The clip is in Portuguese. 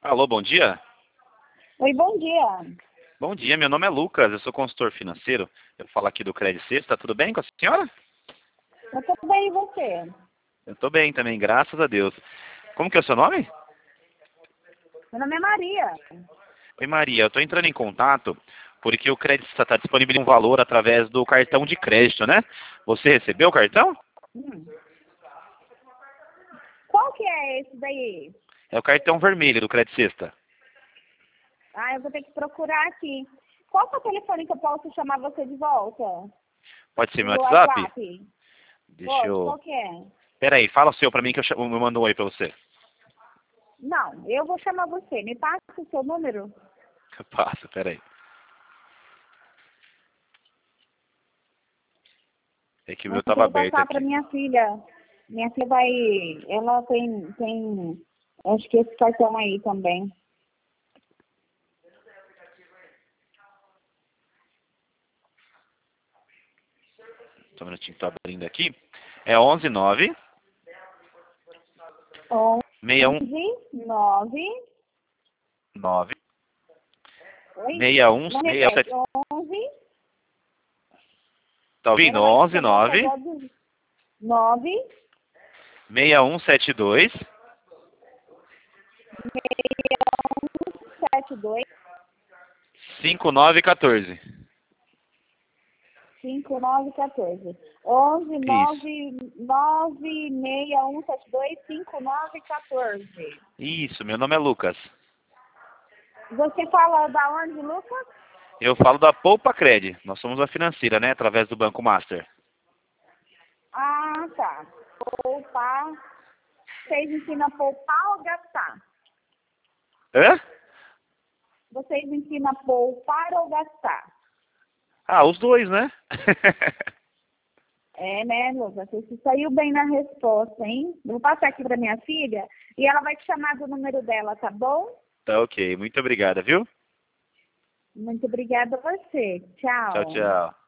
Alô, bom dia. Oi, bom dia. Bom dia, meu nome é Lucas, eu sou consultor financeiro. Eu falo aqui do Credit Sexta, tudo bem com a senhora? Eu tô bem, e você? Eu estou bem também, graças a Deus. Como que é o seu nome? Meu nome é Maria. Oi, Maria, eu estou entrando em contato porque o Credit Sexta está disponível um valor através do cartão de crédito, né? Você recebeu o cartão? Hum. Qual que é esse daí? É o cartão vermelho do Credit Sexta. Ah, eu vou ter que procurar aqui. Qual que é o telefone que eu posso chamar você de volta? Pode ser meu Do WhatsApp? WhatsApp? Deixa Pode, eu... qual que é? Pera aí, fala o seu pra mim que eu mando um oi pra você. Não, eu vou chamar você. Me passa o seu número. Passa, pera aí. É que o meu Eu estava tenho que aberto passar para aqui. minha filha. Minha filha vai... Ela tem... Acho que esse cartão aí também. Só um minutinho, tô abrindo aqui. É 119 11 9... 61 Oi? Não 61 repete. 11 tá ouvindo? Ela vai te chamar 119 pegando 9 6172 72 5914. 5914. 11 Isso. 9 96172 5914. Isso, meu nome é Lucas. Você fala da onde, Lucas? Eu falo da Poupa Cred. Nós somos uma financeira, né? Através do Banco Master. Ah, tá. Poupar. Vocês ensinam a poupar ou gastar? Hã? Vocês ensinam a poupar ou gastar? Ah, os dois, né? É, né, Lucas? Você se saiu bem na resposta, hein? Vou passar aqui para minha filha e ela vai te chamar do número dela, tá bom? Tá ok. Muito obrigada, viu? Muito obrigada a você. Tchau, Tchau. tchau.